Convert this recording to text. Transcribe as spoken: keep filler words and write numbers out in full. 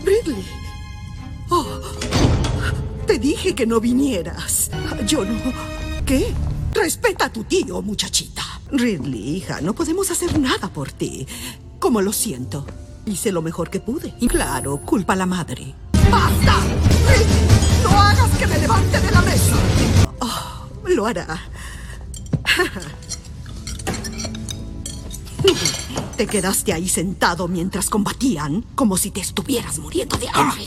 Ridley. Oh, te dije que no vinieras. Yo no... ¿Qué? Respeta a tu tío, muchachita. Ridley, hija, no podemos hacer nada por ti. Como lo siento. Hice lo mejor que pude. Y claro, culpa a la madre. ¡Basta! ¡Ridley! ¡No hagas que me levante de la mesa! Oh, lo hará. Te quedaste ahí sentado mientras combatían, como si te estuvieras muriendo de hambre.